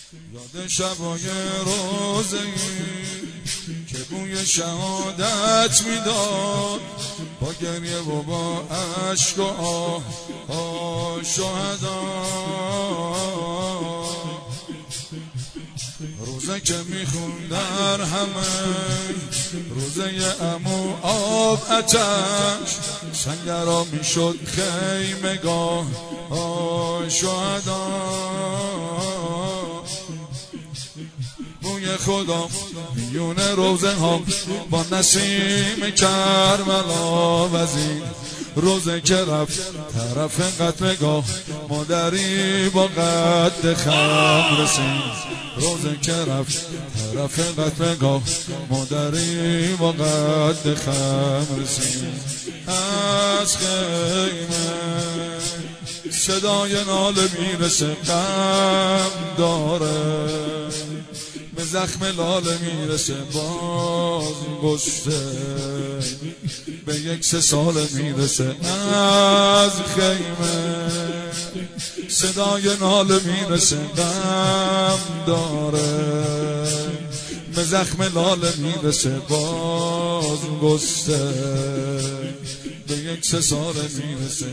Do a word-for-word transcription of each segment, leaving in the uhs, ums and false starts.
یاد شبای روزه‌ای که بوی شهادت میداد، با گریه و با عشق و آه آه شهدا. روزه که میخون در همه، روزه عمو آب اتش، سنگرا میشد خیمگاه آه شهدا. بوی خدا میون روزه ها با نسیم کربلا وزین، روزه که رفت طرف قتلگاه، مادری با قد خم رسید. روزه که رفت طرف قتلگاه، مادری با قد خم رسید. از خیمه صدای ناله میرسه، غم داره به زخم لاله میرسه، باز غصه به یک سه ساله میرسه. از خیمه صدای ناله میرسه، غم داره به زخم لاله میرسه، باز غصه به یک سه ساله میرسه.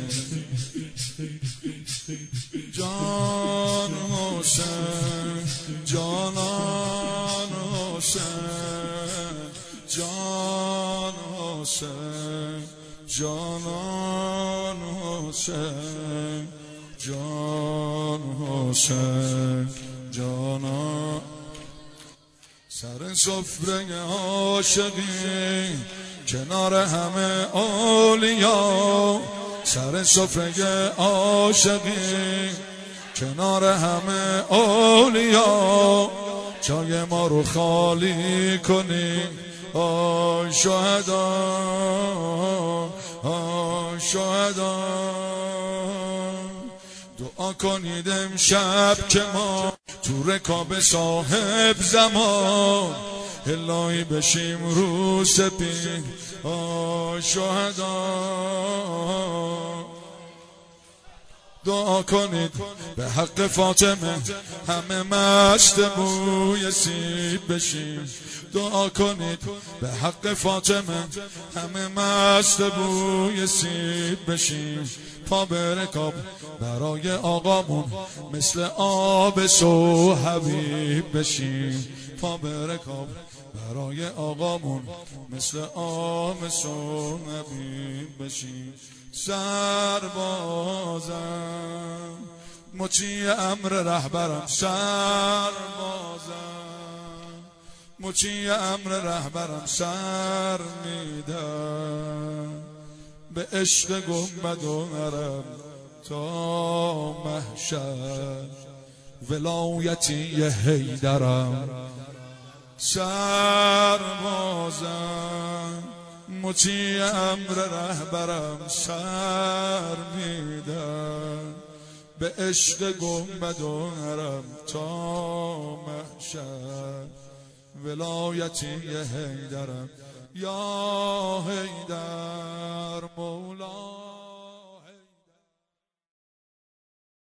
جان حسین جانان حسین، جان حسین جانان حسین، جان حسین جانان. سر سفره عاشقی کنار همه اولیا، سر سفره عاشقی کنار همه اولیا، جای ما رو خالی کنی آی شهدا آی شهدا. دعا کنید امشب که ما تو رکاب صاحب زمان، الهی بشیم رو سپید آی شهدا. دعا کنید به حق فاطمه همه مست بوی سیب بشیم. دعا کنید به حق فاطمه همه مست بوی سیب بشیم. پا به رکاب برای آقامون مثل آب سو حبیب بشیم. پا به رکاب برای آقامون مثل آب سو حبیب بشیم. سربازم مطیع امر رهبرم، سربازم مطیع امر رهبرم، سر میدم به عشق گنبد و حرم تا محشر، ولایتی حیدرم. سربازم مطیع امر رهبرم، سر میدم به عشق گنبد و حرم تا محشر، ولایتی حیدرم. یا حیدر مولا